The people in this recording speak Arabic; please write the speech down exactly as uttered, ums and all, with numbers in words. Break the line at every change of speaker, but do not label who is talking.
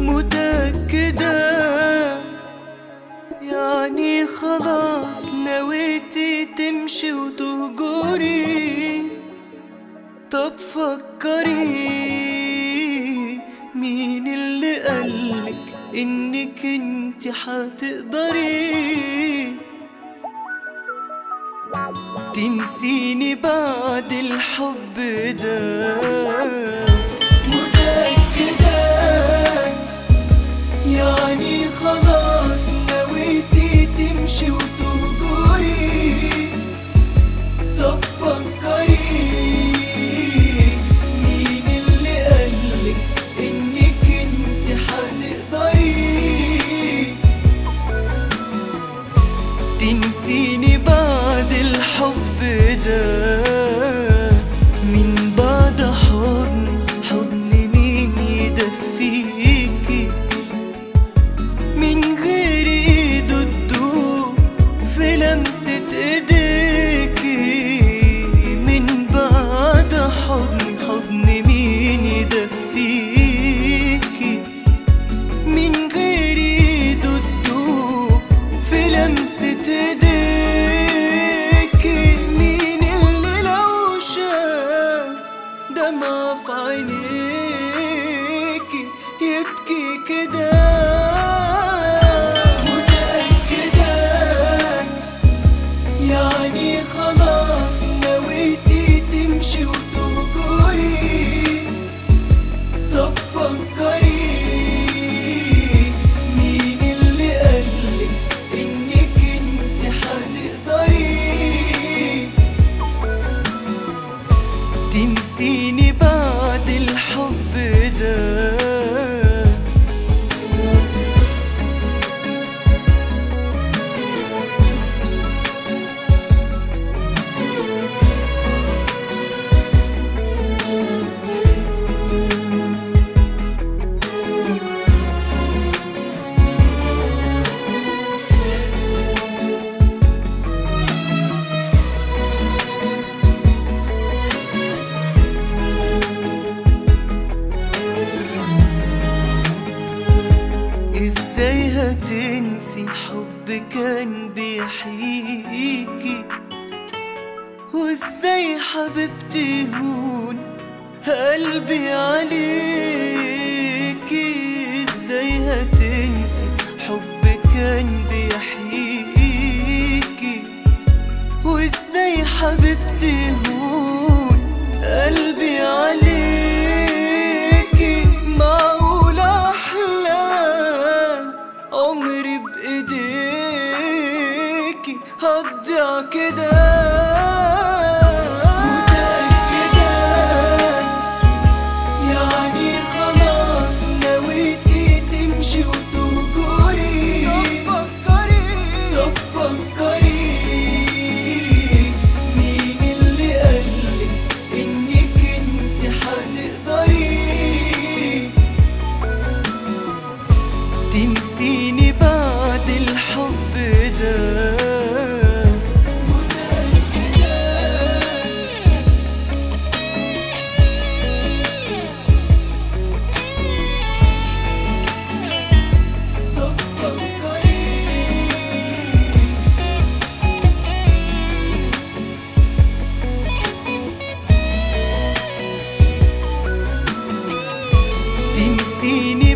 متأكدة يعني خلاص نويتي تمشي وتهجري؟ طب فكري، مين اللي قالك انك انت حتقدري تنسيني بعد الحب ده؟ متأكدة يعني خلاص نويتي تمشي وتهجري؟ طب فكري، مين اللي قالك انك انت حتقدري تنسيني بعد الحب ده؟ من بعد حضن حضن مين يدفيكي من غير ايده تدوب في لمسة ايديكي؟ من بعد حضن حضن مين يدفيكي من غير ايده تدوب في لمسة ايديكي؟ دمع في عينيكي يبكي كده؟ متأكدة يعني خلاص نويتي تمشي وتهجري؟ طب فكري، مين اللي قالك انك انت حتقدري تنسيني بعد الحب ده؟ ازاي هتنسي حب كان بيحييكي؟ وازاي حبيبتي هون قلبي عليكي؟ ازاي هتنسي حب كان بيحييكي؟ وازاي حبيبتي هون قلبي عليكي؟ معقول احلام عمري بايديكي هتضيع كده؟ متأكدة يعني خلاص نويتي تمشي وتهجري؟ طب فكري، طب فكري، مين اللي قالك انك انت حتقدري تنسيني بعد الحب ده؟ متأكدة طب فكري، تنسيني